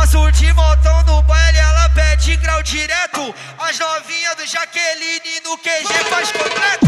Passo de montão no baile, ela pede grau direto. As novinhas do Jaqueline no QG faz completo.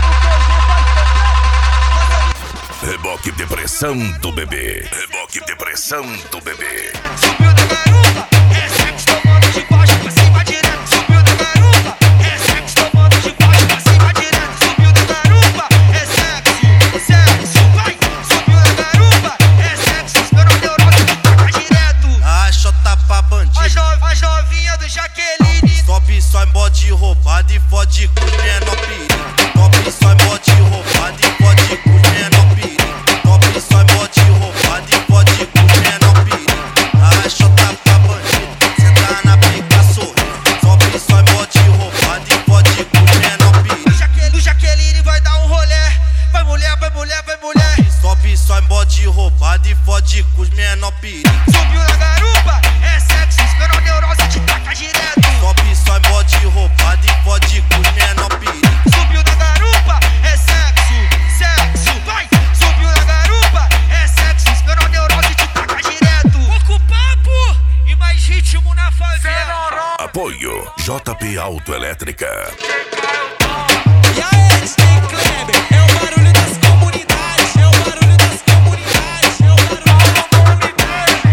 Reboque depressão do bebê. Reboque depressão do bebê. Subiu da garupa, é sexo tomando de baixo pra cima direto. Subiu da garupa, é sexo tomando de baixo pra cima direto. Subiu da garupa, é sexo, sexo, vai. Subiu da garupa, é sexo, esperou neurose que taca direto. A chota pra bandido. As novinhas do Jaqueline. Sobe só em bode roubado e fode com os menor perigo. Sobe só em bode roubado e fode com os menor perigo. Sobe só em bode roubado e fode com os menor perigo. A chota pra bandido, senta na pica sorrindo. Sobe só em bode roubado e fode com os menor perigo. O Jaqueline vai dar um rolê. Vai mulher, vai mulher, vai mulher. Sobe só em bode roubado e fode com os menor perigo. Subiu na garupa, é sexo, esperou neurose te taca direto. Sobe só em bode roubado e fode com os menor perigo. Subiu na garupa, é sexo, sexo, vai. Subiu na garupa, é sexo, esperou neurose te taca direto. Pouco papo e mais ritmo na favela. Apoio JP Autoelétrica. E aí, DJ Kleber, é o barulho das comunidades, é o barulho das comunidades, é o barulho das comunidades.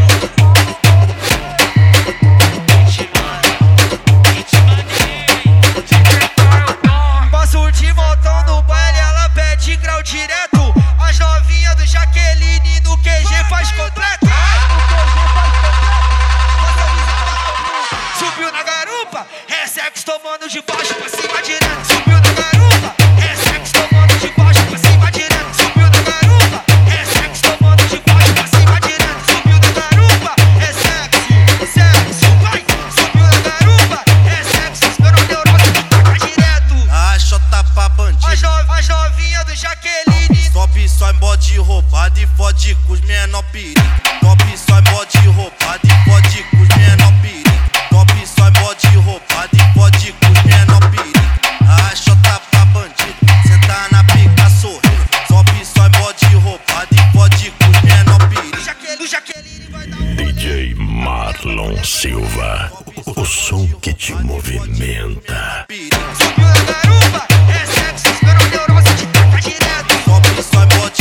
Passo de montão no baile, ela pede grau direto. As novinhas do Jaqueline no QG faz completo. Subiu na garupa, é sexo tomando de baixo pra cima direto. Subiu na garupa, é sexo tomando de baixo pra cima direto. Subiu na garupa, é sexo tomando de baixo pra cima direto. Subiu na garupa, é sexo, sexo, vai. Subiu na garupa, é sexo, esperou neurose que taca direto. A chota pra bandido. As novinhas do Jaqueline. Sobe só em bode roubado e fode com os menor perigo. Sobe só em bode roubado e fode com os menor perigo. Sobe só em bode roubado e fode com os menor perigo. A chota pra bandido, senta na pica sorrindo. Sobe só em bode roubado e fode com os menor perigo. O Jaqueline vai dar um DJ Marlon Silva. O som que te movimenta. Subiu na garupa, é sexo, esperou neurose te taca direto. Sobe só em bode